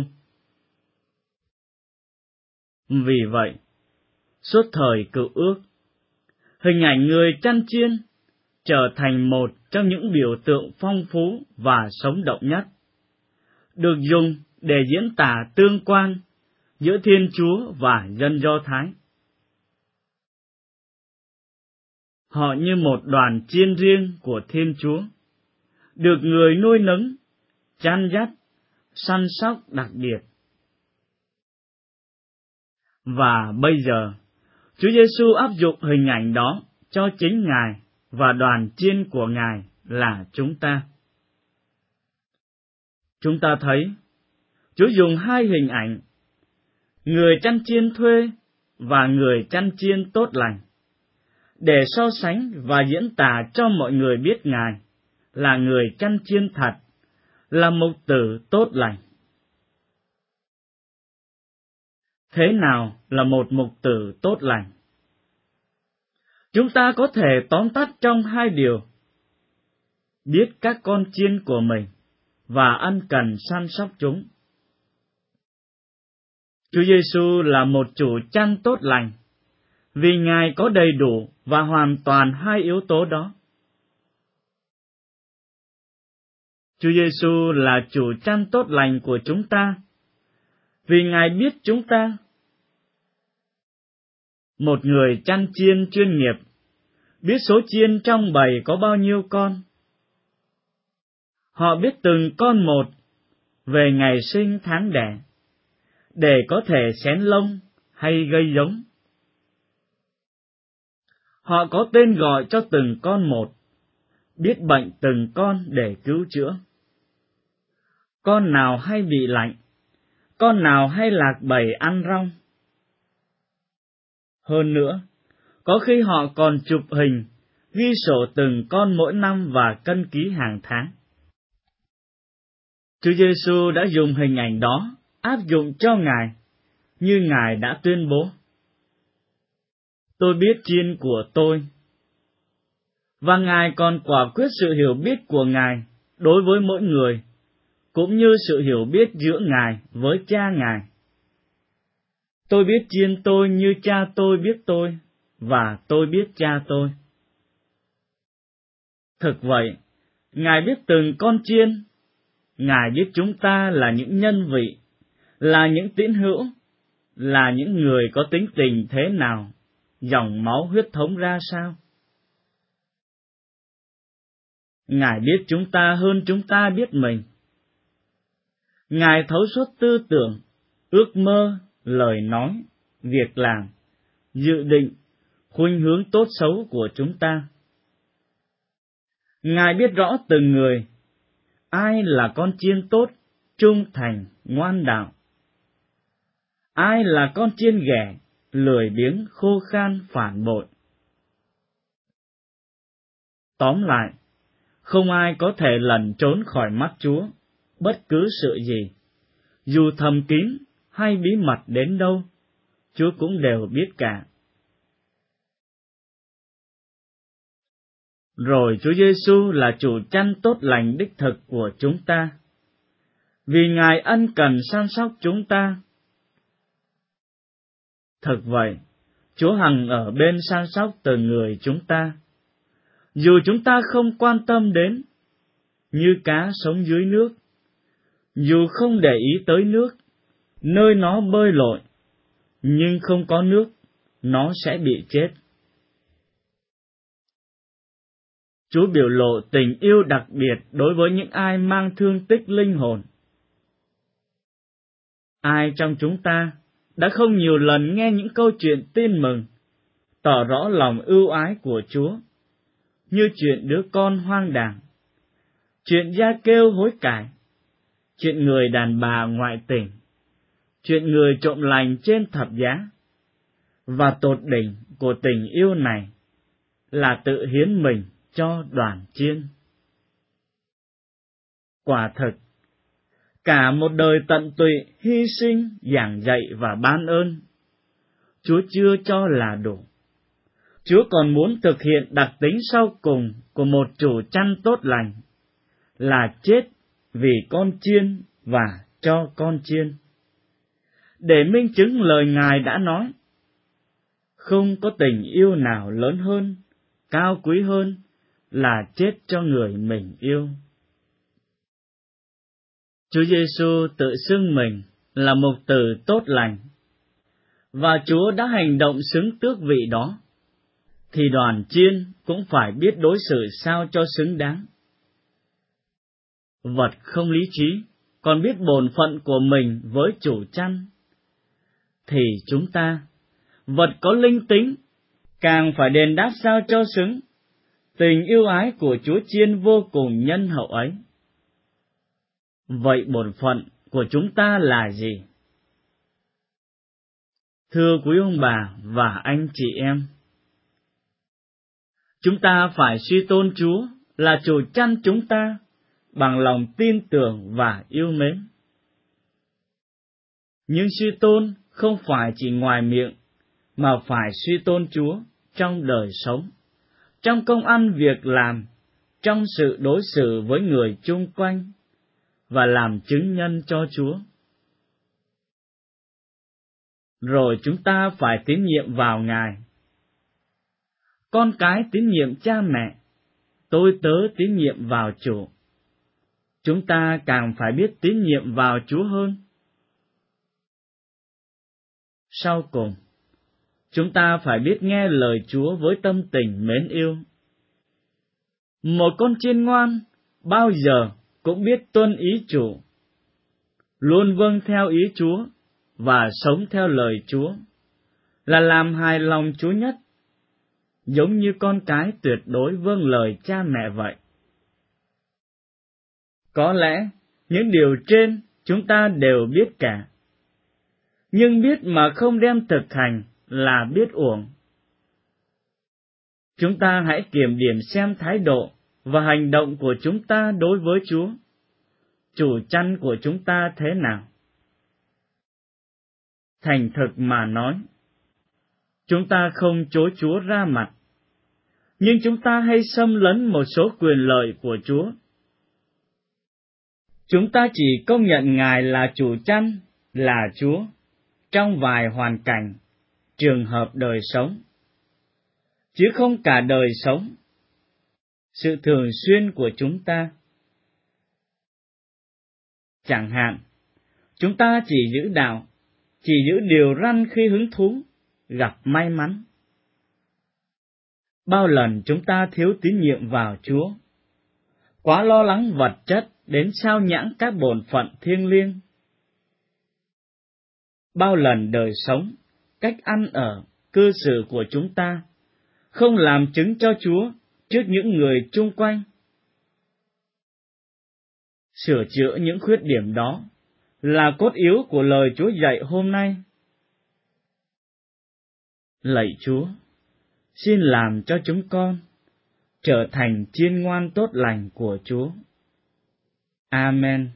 Vì vậy, suốt thời Cựu Ước, hình ảnh người chăn chiên trở thành một trong những biểu tượng phong phú và sống động nhất, được dùng để diễn tả tương quan giữa Thiên Chúa và dân Do Thái. Họ như một đoàn chiên riêng của Thiên Chúa, được người nuôi nấng, chăn dắt, săn sóc đặc biệt. Và bây giờ, Chúa Giêsu áp dụng hình ảnh đó cho chính Ngài và đoàn chiên của Ngài là chúng ta. Chúng ta thấy, Chúa dùng hai hình ảnh, người chăn chiên thuê và người chăn chiên tốt lành, để so sánh và diễn tả cho mọi người biết Ngài là người chăn chiên thật, là mục tử tốt lành. Thế nào là một mục tử tốt lành? Chúng ta có thể tóm tắt trong hai điều: biết các con chiên của mình và ân cần săn sóc chúng. Chúa Giêsu là một chủ chăn tốt lành, vì Ngài có đầy đủ và hoàn toàn hai yếu tố đó. Chúa Giêsu là chủ chăn tốt lành của chúng ta, vì Ngài biết chúng ta. Một người chăn chiên chuyên nghiệp biết số chiên trong bầy có bao nhiêu con. Họ biết từng con một về ngày sinh tháng đẻ, để có thể xén lông hay gây giống. Họ có tên gọi cho từng con một, biết bệnh từng con để cứu chữa. Con nào hay bị lạnh, con nào hay lạc bầy ăn rong. Hơn nữa, có khi họ còn chụp hình, ghi sổ từng con mỗi năm và cân ký hàng tháng. Chúa Giêsu đã dùng hình ảnh đó áp dụng cho Ngài, như Ngài đã tuyên bố: tôi biết chiên của tôi. Và Ngài còn quả quyết sự hiểu biết của Ngài đối với mỗi người, cũng như sự hiểu biết giữa Ngài với Cha Ngài. Tôi biết chiên tôi như Cha tôi biết tôi, và tôi biết Cha tôi. Thực vậy, Ngài biết từng con chiên, Ngài biết chúng ta là những nhân vị, là những tín hữu, là những người có tính tình thế nào, dòng máu huyết thống ra sao. Ngài biết chúng ta hơn chúng ta biết mình. Ngài thấu suốt tư tưởng, ước mơ, lời nói, việc làm, dự định, khuynh hướng tốt xấu của chúng ta. Ngài biết rõ từng người, ai là con chiên tốt, trung thành, ngoan đạo, ai là con chiên ghẻ, lười biếng, khô khan, phản bội. Tóm lại, không ai có thể lẩn trốn khỏi mắt Chúa bất cứ sự gì, dù thầm kín hay bí mật đến đâu, Chúa cũng đều biết cả. Rồi Chúa Giêsu là chủ chăn tốt lành đích thực của chúng ta, vì Ngài ân cần săn sóc chúng ta. Thật vậy, Chúa hằng ở bên săn sóc từng người chúng ta, dù chúng ta không quan tâm đến, như cá sống dưới nước, dù không để ý tới nước, nơi nó bơi lội, nhưng không có nước, nó sẽ bị chết. Chúa biểu lộ tình yêu đặc biệt đối với những ai mang thương tích linh hồn. Ai trong chúng ta đã không nhiều lần nghe những câu chuyện tin mừng, tỏ rõ lòng ưu ái của Chúa, như chuyện đứa con hoang đàng, chuyện gia kêu hối cải, chuyện người đàn bà ngoại tình, chuyện người trộm lành trên thập giá, và tột đỉnh của tình yêu này là tự hiến mình cho đoàn chiên. Quả thực, cả một đời tận tụy, hy sinh, giảng dạy và ban ơn, Chúa chưa cho là đủ. Chúa còn muốn thực hiện đặc tính sau cùng của một chủ chăn tốt lành, là chết vì con chiên và cho con chiên, để minh chứng lời Ngài đã nói: không có tình yêu nào lớn hơn, cao quý hơn là chết cho người mình yêu. Chúa Giêsu tự xưng mình là mục tử tốt lành, và Chúa đã hành động xứng tước vị đó, thì đoàn chiên cũng phải biết đối xử sao cho xứng đáng. Vật không lý trí còn biết bổn phận của mình với chủ chăn, thì chúng ta, vật có linh tính, càng phải đền đáp sao cho xứng tình yêu ái của Chúa Chiên vô cùng nhân hậu ấy. Vậy bổn phận của chúng ta là gì? Thưa quý ông bà và anh chị em, chúng ta phải suy tôn Chúa là Chủ chăn chúng ta bằng lòng tin tưởng và yêu mến. Nhưng suy tôn không phải chỉ ngoài miệng, mà phải suy tôn Chúa trong đời sống, trong công ăn việc làm, trong sự đối xử với người chung quanh, và làm chứng nhân cho Chúa. Rồi chúng ta phải tín nhiệm vào Ngài. Con cái tín nhiệm cha mẹ, tôi tớ tín nhiệm vào Chủ. Chúng ta càng phải biết tín nhiệm vào Chúa hơn. Sau cùng, chúng ta phải biết nghe lời Chúa với tâm tình mến yêu. Một con chiên ngoan bao giờ cũng biết tuân ý Chủ, luôn vâng theo ý Chúa và sống theo lời Chúa, là làm hài lòng Chúa nhất, giống như con cái tuyệt đối vâng lời cha mẹ vậy. Có lẽ những điều trên chúng ta đều biết cả, nhưng biết mà không đem thực hành là biết uổng. Chúng ta hãy kiểm điểm xem thái độ và hành động của chúng ta đối với Chúa, Chủ chăn của chúng ta thế nào. Thành thực mà nói, chúng ta không chối Chúa ra mặt, nhưng chúng ta hay xâm lấn một số quyền lợi của Chúa. Chúng ta chỉ công nhận Ngài là Chủ chăn, là Chúa, trong vài hoàn cảnh, trường hợp đời sống, chứ không cả đời sống, sự thường xuyên của chúng ta. Chẳng hạn, chúng ta chỉ giữ đạo, chỉ giữ điều răn khi hứng thú, gặp may mắn. Bao lần chúng ta thiếu tín nhiệm vào Chúa, quá lo lắng vật chất đến sao nhãng các bổn phận thiêng liêng. Bao lần đời sống, cách ăn ở, cư xử của chúng ta không làm chứng cho Chúa trước những người chung quanh. Sửa chữa những khuyết điểm đó là cốt yếu của lời Chúa dạy hôm nay. Lạy Chúa, xin làm cho chúng con trở thành chiên ngoan tốt lành của Chúa. Amen.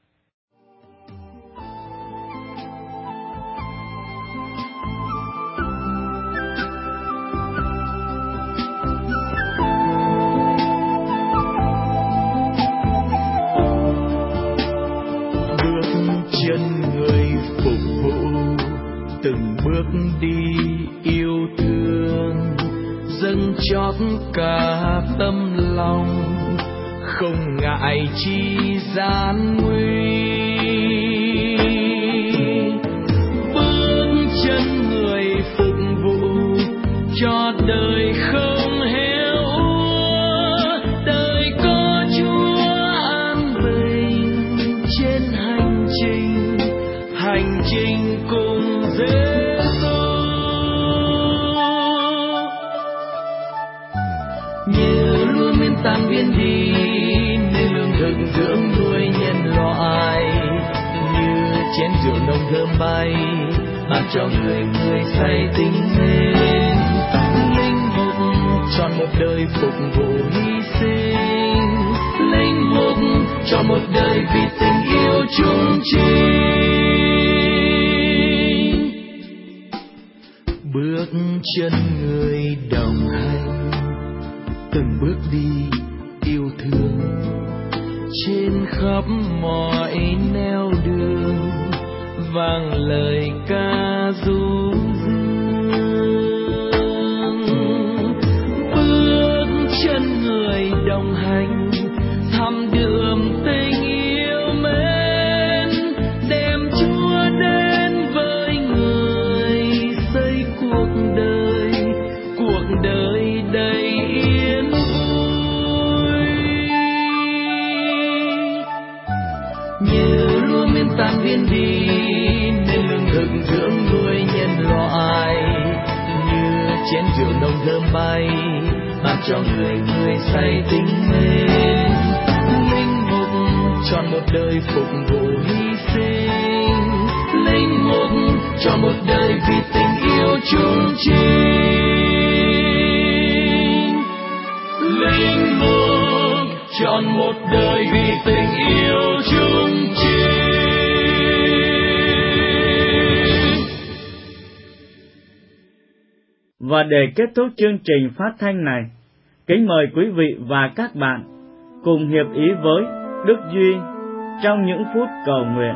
Từng bước đi yêu thương, dâng chót cả tâm lòng, không ngại chi gian nguy. Bước chân người phục vụ cho đời không héo úa, đời có Chúa an bình trên hành trình, hành trình cùng Giê-xu. Như lúa miên tàn biến đi nên lương thực dưỡng nuôi nhân loại, như chén rượu nồng thơm bay ban cho người người say tính mến. Linh mục chọn một đời phục vụ hy sinh, linh mục chọn một đời vì tình yêu chung chính. Bước chân người đồng hành, từng bước đi yêu thương trên khắp mọi nẻo đường, vang lời ca du dương. Bước chân người đồng hành, thăm đượm tình yêu mến, đem Chúa đến với người, xây cuộc đời, cuộc đời đầy yên vui. Như lúa miên tàn biến đi nên lương thực dưỡng nuôi nhân loại, như chén rượu nồng thơm bay, ban cho người người say tình mến. Linh mục chọn một đời phục vụ hy sinh, linh mục chọn một đời vì tình yêu chung chính. Linh mục chọn một đời vì tình yêu chung chính. Và để kết thúc chương trình phát thanh này, kính mời quý vị và các bạn cùng hiệp ý với Đức Duy trong những phút cầu nguyện.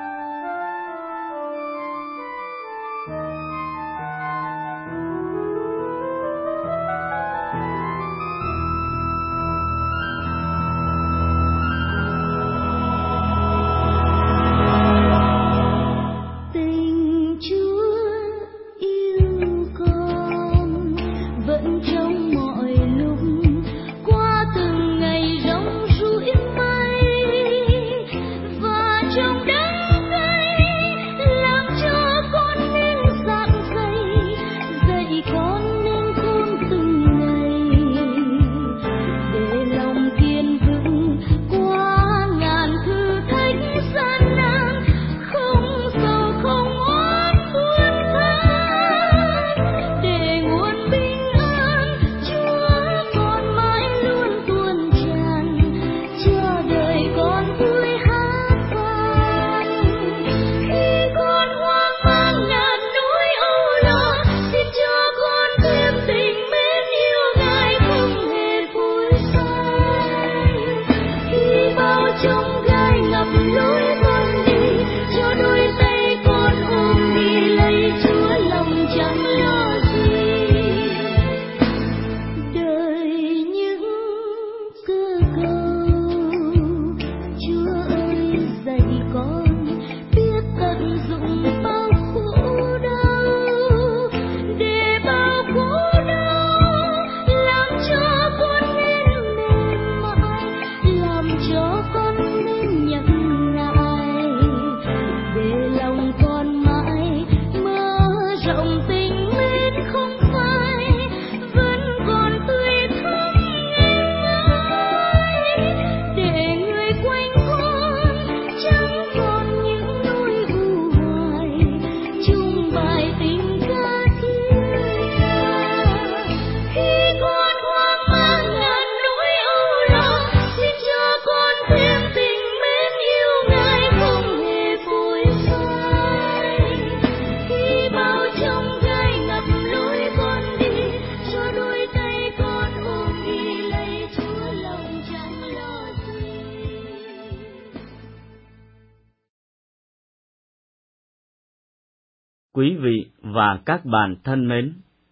Quý vị và các bạn thân mến,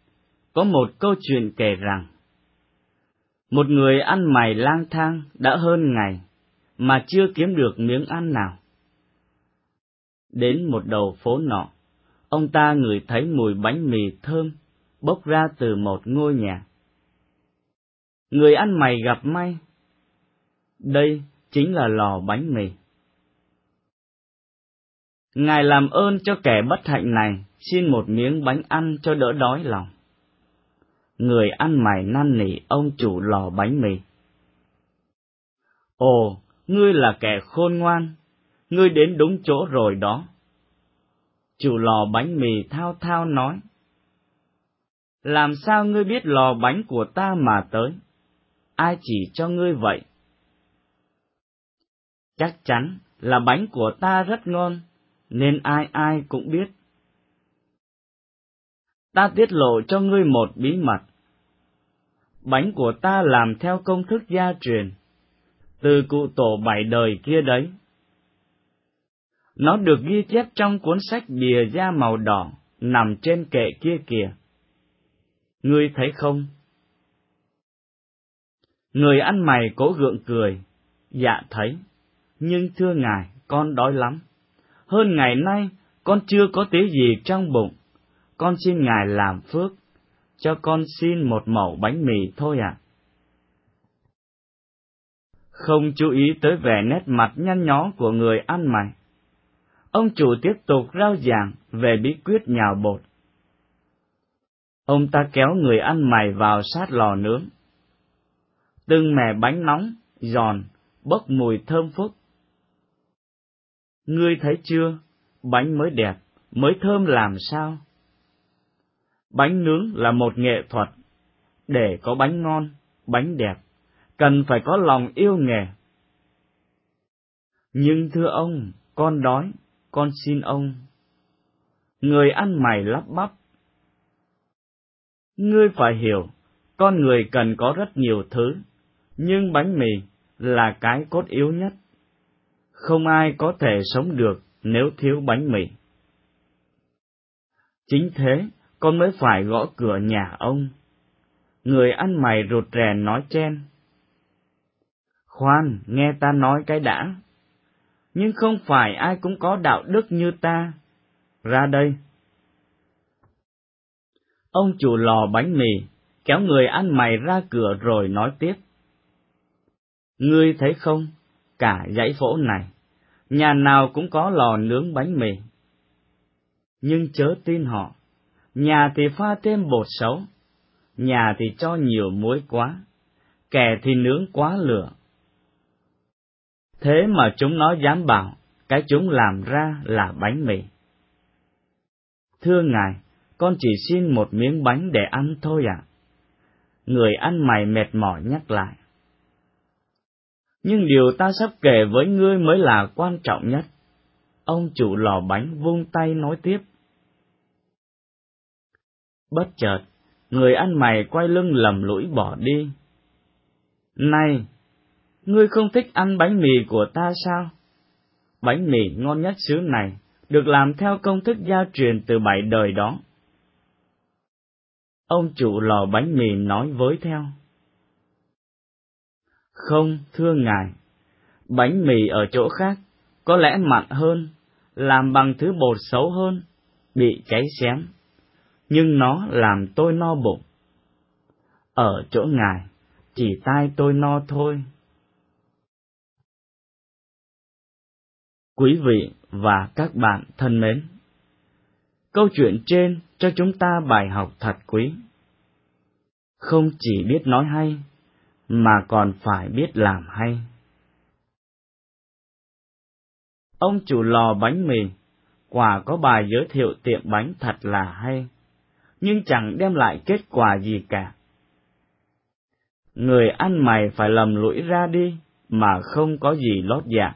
có một câu chuyện kể rằng, một người ăn mày lang thang đã hơn ngày mà chưa kiếm được miếng ăn nào. Đến một đầu phố nọ, ông ta ngửi thấy mùi bánh mì thơm bốc ra từ một ngôi nhà. Người ăn mày gặp may. Đây chính là lò bánh mì. Ngài làm ơn cho kẻ bất hạnh này xin một miếng bánh ăn cho đỡ đói lòng. Người ăn mày năn nỉ ông chủ lò bánh mì. Ồ, ngươi là kẻ khôn ngoan, ngươi đến đúng chỗ rồi đó. Chủ lò bánh mì thao thao nói. Làm sao ngươi biết lò bánh của ta mà tới? Ai chỉ cho ngươi vậy? Chắc chắn là bánh của ta rất ngon, nên ai ai cũng biết. Ta tiết lộ cho ngươi một bí mật. Bánh của ta làm theo công thức gia truyền, từ cụ tổ bảy đời kia đấy. Nó được ghi chép trong cuốn sách bìa da màu đỏ nằm trên kệ kia kìa. Ngươi thấy không? Người ăn mày cố gượng cười. Dạ thấy, nhưng thưa ngài, con đói lắm. Hơn ngày nay, con chưa có tí gì trong bụng. Con xin ngài làm phước, cho con xin một mẩu bánh mì thôi ạ. À. Không chú ý tới vẻ nét mặt nhăn nhó của người ăn mày, ông chủ tiếp tục rao giảng về bí quyết nhào bột. Ông ta kéo người ăn mày vào sát lò nướng. Từng mẻ bánh nóng, giòn, bốc mùi thơm phức. Ngươi thấy chưa, bánh mới đẹp, mới thơm làm sao? Bánh nướng là một nghệ thuật. Để có bánh ngon, bánh đẹp, cần phải có lòng yêu nghề. Nhưng thưa ông, con đói, con xin ông. Người ăn mày lắp bắp. Ngươi phải hiểu, con người cần có rất nhiều thứ, nhưng bánh mì là cái cốt yếu nhất. Không ai có thể sống được nếu thiếu bánh mì. Chính thế, con mới phải gõ cửa nhà ông. Người ăn mày rụt rè nói chen. Khoan, nghe ta nói cái đã. Nhưng không phải ai cũng có đạo đức như ta. Ra đây. Ông chủ lò bánh mì kéo người ăn mày ra cửa rồi nói tiếp. Ngươi thấy không, cả dãy phố này, nhà nào cũng có lò nướng bánh mì. Nhưng chớ tin họ, nhà thì pha thêm bột xấu, nhà thì cho nhiều muối quá, kẻ thì nướng quá lửa. Thế mà chúng nó dám bảo cái chúng làm ra là bánh mì. Thưa ngài, con chỉ xin một miếng bánh để ăn thôi ạ. À. Người ăn mày mệt mỏi nhắc lại. Nhưng điều ta sắp kể với ngươi mới là quan trọng nhất. Ông chủ lò bánh vung tay nói tiếp. Bất chợt, người ăn mày quay lưng lầm lũi bỏ đi. Này, ngươi không thích ăn bánh mì của ta sao? Bánh mì ngon nhất xứ này, được làm theo công thức gia truyền từ bảy đời đó. Ông chủ lò bánh mì nói với theo. Không, thưa ngài, bánh mì ở chỗ khác có lẽ mặn hơn, làm bằng thứ bột xấu hơn, bị cháy xém, nhưng nó làm tôi no bụng. Ở chỗ ngài, chỉ tai tôi no thôi. Quý vị và các bạn thân mến, câu chuyện trên cho chúng ta bài học thật quý. Không chỉ biết nói hay, mà còn phải biết làm hay. Ông chủ lò bánh mì, quả có bài giới thiệu tiệm bánh thật là hay, nhưng chẳng đem lại kết quả gì cả. Người ăn mày phải lầm lũi ra đi, mà không có gì lót dạ.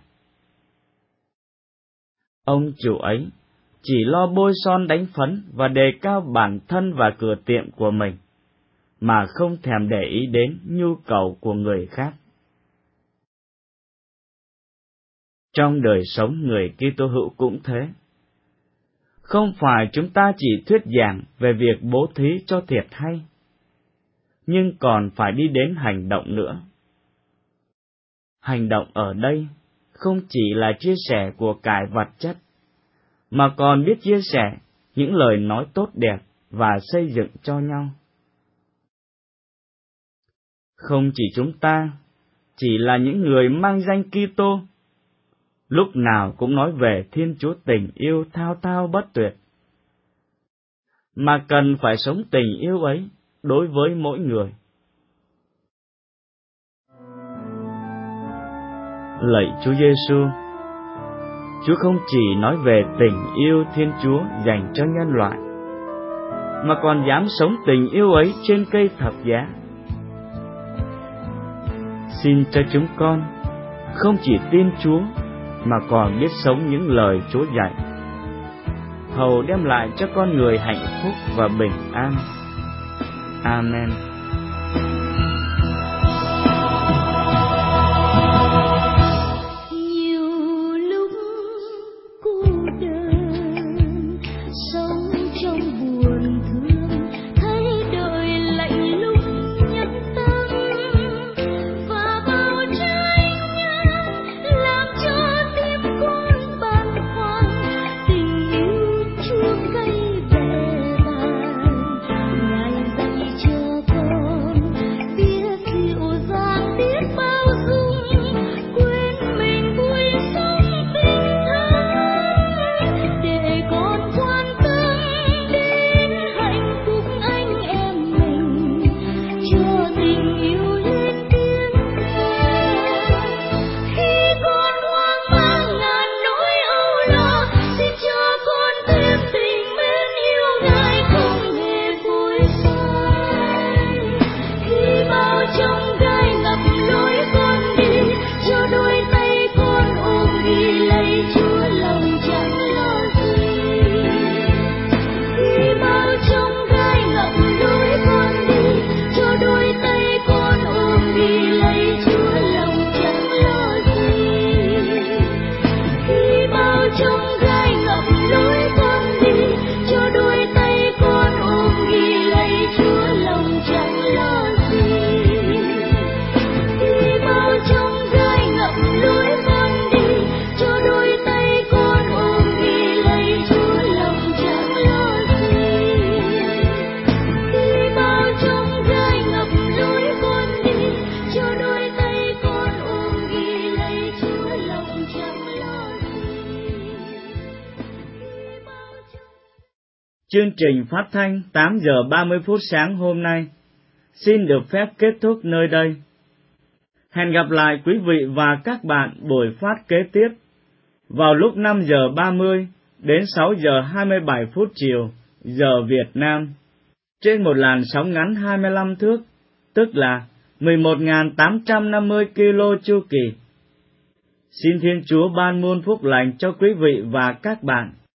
Ông chủ ấy chỉ lo bôi son đánh phấn và đề cao bản thân và cửa tiệm của mình, mà không thèm để ý đến nhu cầu của người khác. Trong đời sống người Kitô hữu cũng thế. Không phải chúng ta chỉ thuyết giảng về việc bố thí cho thiệt hay, nhưng còn phải đi đến hành động nữa. Hành động ở đây không chỉ là chia sẻ của cải vật chất, mà còn biết chia sẻ những lời nói tốt đẹp và xây dựng cho nhau. Không chỉ chúng ta, chỉ là những người mang danh Kitô, lúc nào cũng nói về Thiên Chúa tình yêu thao thao bất tuyệt, mà cần phải sống tình yêu ấy đối với mỗi người. Lạy Chúa Giêsu, Chúa không chỉ nói về tình yêu Thiên Chúa dành cho nhân loại, mà còn dám sống tình yêu ấy trên cây thập giá. Xin cho chúng con không chỉ tin Chúa, mà còn biết sống những lời Chúa dạy, hầu đem lại cho con người hạnh phúc và bình an. Amen. Chúa cây vẻ vàng, Ngài dạy cho con Chương trình phát thanh tám giờ ba mươi phút sáng hôm nay xin được phép kết thúc nơi đây. Hẹn gặp lại quý vị và các bạn buổi phát kế tiếp vào lúc năm giờ ba mươi đến sáu giờ hai mươi bảy phút chiều giờ Việt Nam trên một làn sóng ngắn hai mươi lăm thước, tức là mười một nghìn tám trăm năm mươi ki lô chu kỳ. Xin Thiên Chúa ban muôn phúc lành cho quý vị và các bạn.